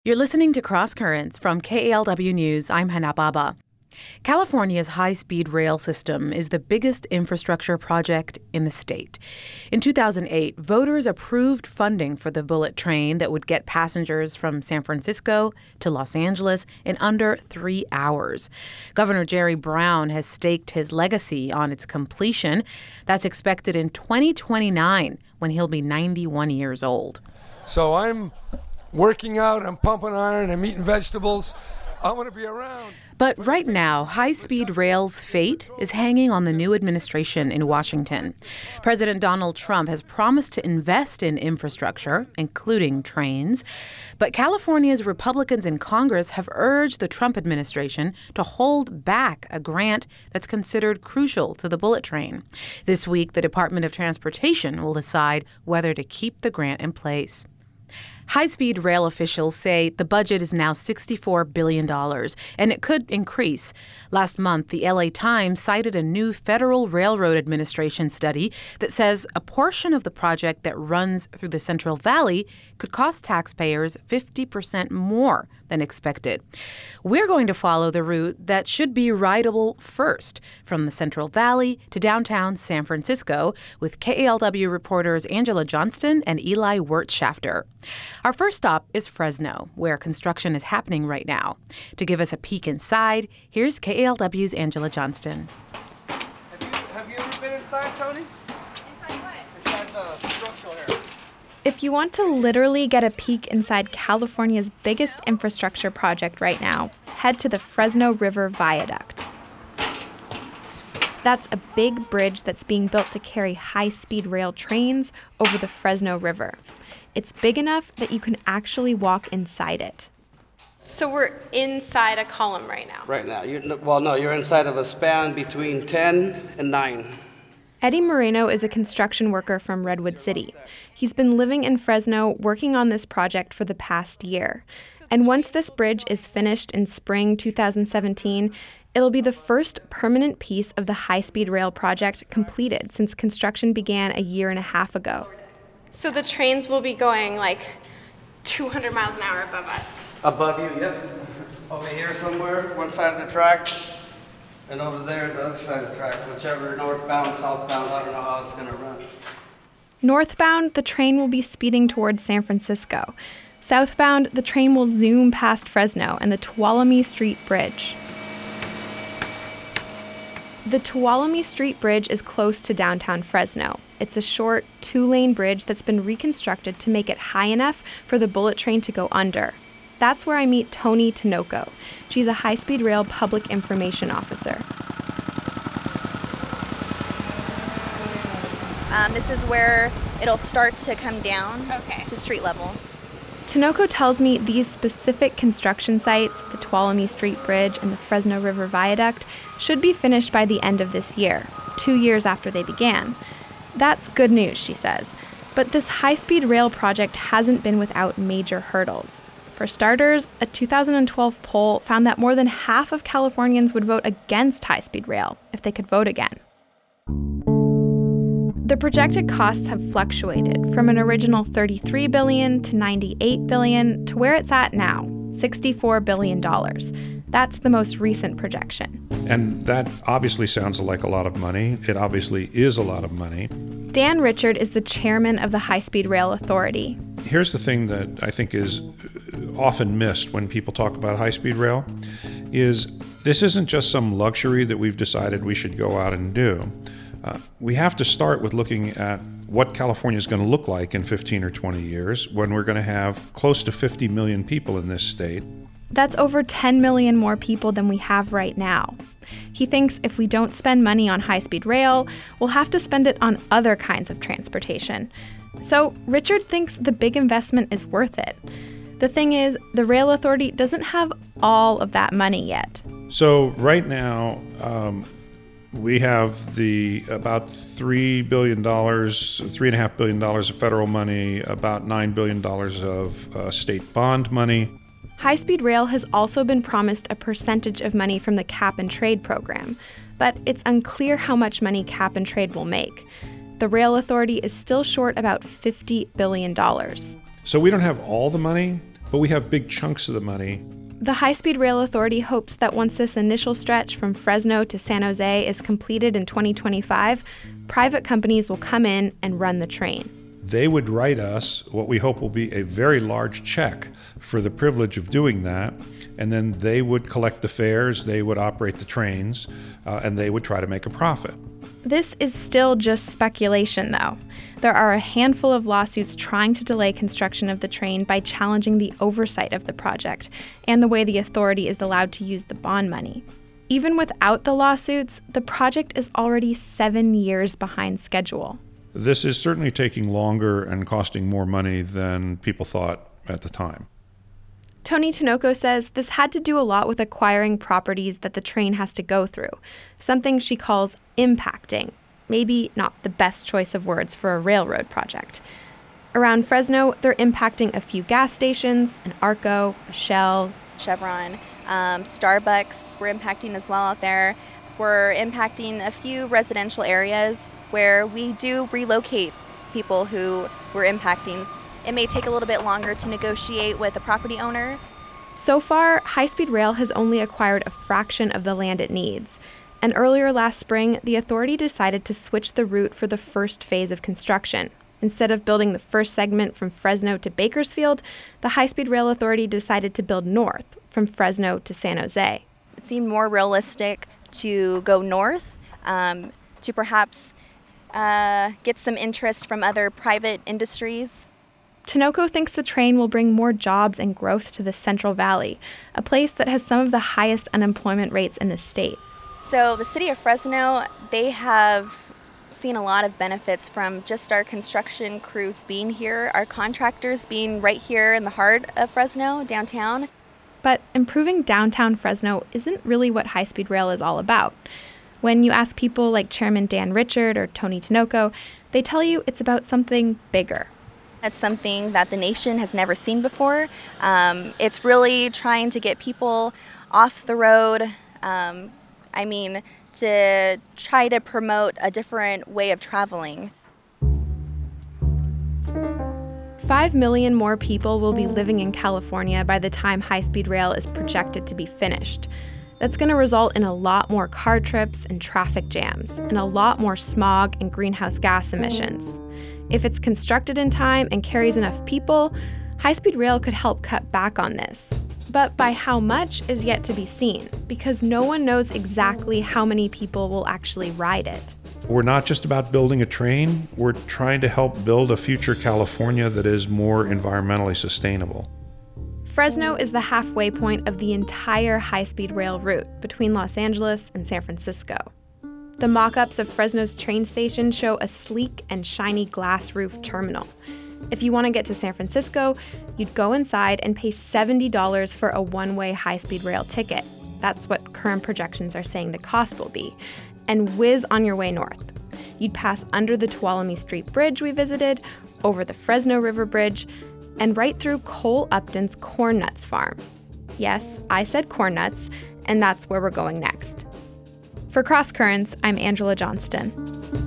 You're listening to Cross Currents from KALW News. I'm Hannah Baba. California's high-speed rail system is the biggest infrastructure project in the state. In 2008, voters approved funding for the bullet train that would get passengers from San Francisco to Los Angeles in under 3 hours. Governor Jerry Brown has staked his legacy on its completion. That's expected in 2029, when he'll be 91 years old. So I'm working out, I'm pumping iron, I'm eating vegetables. I want to be around. But right now, high-speed rail's fate is hanging on the new administration in Washington. President Donald Trump has promised to invest in infrastructure, including trains. But California's Republicans in Congress have urged the Trump administration to hold back a grant that's considered crucial to the bullet train. This week, the Department of Transportation will decide whether to keep the grant in place. High-speed rail officials say the budget is now $64 billion, and it could increase. Last month, the LA Times cited a new Federal Railroad Administration study that says a portion of the project that runs through the Central Valley could cost taxpayers 50% more than expected. We're going to follow the route that should be rideable first, from the Central Valley to downtown San Francisco, with KALW reporters Angela Johnston and Eli Wirtschafter. Our first stop is Fresno, where construction is happening right now. To give us a peek inside, here's KALW's Angela Johnston. Have you ever been inside, Tony? Inside what? Inside the structural area. If you want to literally get a peek inside California's biggest infrastructure project right now, head to the Fresno River Viaduct. That's a big bridge that's being built to carry high-speed rail trains over the Fresno River. It's big enough that you can actually walk inside it. So we're inside a column right now. Right now. You're inside of a span between 10 and 9. Eddie Moreno is a construction worker from Redwood City. He's been living in Fresno working on this project for the past year. And once this bridge is finished in spring 2017, it'll be the first permanent piece of the high-speed rail project completed since construction began a year and a half ago. So the trains will be going like 200 miles an hour above us. Above you, yep. Over here somewhere, one side of the track, and over there, the other side of the track, whichever, northbound, southbound, I don't know how it's going to run. Northbound, the train will be speeding towards San Francisco. Southbound, the train will zoom past Fresno and the Tuolumne Street Bridge. The Tuolumne Street Bridge is close to downtown Fresno. It's a short, 2-lane bridge that's been reconstructed to make it high enough for the bullet train to go under. That's where I meet Toni Tinoco. She's a high-speed rail public information officer. This is where it'll start to come down to street level. Tinoco tells me these specific construction sites, the Tuolumne Street Bridge and the Fresno River Viaduct, should be finished by the end of this year, 2 years after they began. That's good news, she says. But this high-speed rail project hasn't been without major hurdles. For starters, a 2012 poll found that more than half of Californians would vote against high-speed rail if they could vote again. The projected costs have fluctuated from an original $33 billion to $98 billion to where it's at now, $64 billion. That's the most recent projection. And that obviously sounds like a lot of money. It obviously is a lot of money. Dan Richard is the chairman of the High-Speed Rail Authority. Here's the thing that I think is often missed when people talk about high-speed rail, is this isn't just some luxury that we've decided we should go out and do. We have to start with looking at what California is going to look like in 15 or 20 years when we're going to have close to 50 million people in this state. That's over 10 million more people than we have right now. He thinks if we don't spend money on high-speed rail, we'll have to spend it on other kinds of transportation. So Richard thinks the big investment is worth it. The thing is, the Rail Authority doesn't have all of that money yet. So right now, we have the about $3 billion, $3.5 billion of federal money, about $9 billion of state bond money. High-speed rail has also been promised a percentage of money from the Cap and Trade program, but it's unclear how much money Cap and Trade will make. The Rail Authority is still short about $50 billion. So we don't have all the money, but we have big chunks of the money. The High-Speed Rail Authority hopes that once this initial stretch from Fresno to San Jose is completed in 2025, private companies will come in and run the train. They would write us what we hope will be a very large check for the privilege of doing that, and then they would collect the fares, they would operate the trains, and they would try to make a profit. This is still just speculation, though. There are a handful of lawsuits trying to delay construction of the train by challenging the oversight of the project and the way the authority is allowed to use the bond money. Even without the lawsuits, the project is already 7 years behind schedule. This is certainly taking longer and costing more money than people thought at the time. Tony Tinoco says this had to do a lot with acquiring properties that the train has to go through, something she calls impacting. Maybe not the best choice of words for a railroad project. Around Fresno, they're impacting a few gas stations, an Arco, a Shell, Chevron, Starbucks we're impacting as well out there. We're impacting a few residential areas where we do relocate people who we're impacting. It may take a little bit longer to negotiate with a property owner. So far, High-Speed Rail has only acquired a fraction of the land it needs. And earlier last spring, the authority decided to switch the route for the first phase of construction. Instead of building the first segment from Fresno to Bakersfield, the High-Speed Rail Authority decided to build north, from Fresno to San Jose. It seemed more realistic to go north, to perhaps get some interest from other private industries. Tinoco thinks the train will bring more jobs and growth to the Central Valley, a place that has some of the highest unemployment rates in the state. So the city of Fresno, they have seen a lot of benefits from just our construction crews being here, our contractors being right here in the heart of Fresno, downtown. But improving downtown Fresno isn't really what high-speed rail is all about. When you ask people like Chairman Dan Richard or Tony Tinoco, they tell you it's about something bigger. It's something that the nation has never seen before. It's really trying to get people off the road. To try to promote a different way of traveling. 5 million more people will be living in California by the time high-speed rail is projected to be finished. That's going to result in a lot more car trips and traffic jams, and a lot more smog and greenhouse gas emissions. If it's constructed in time and carries enough people, high-speed rail could help cut back on this. But by how much is yet to be seen, because no one knows exactly how many people will actually ride it. We're not just about building a train, we're trying to help build a future California that is more environmentally sustainable. Fresno is the halfway point of the entire high-speed rail route between Los Angeles and San Francisco. The mock-ups of Fresno's train station show a sleek and shiny glass roof terminal. If you want to get to San Francisco, you'd go inside and pay $70 for a one-way high-speed rail ticket. That's what current projections are saying the cost will be. And whiz on your way north. You'd pass under the Tuolumne Street Bridge we visited, over the Fresno River Bridge, and right through Cole Upton's Corn Nuts farm. Yes, I said corn nuts, and that's where we're going next. For Cross Currents, I'm Angela Johnston.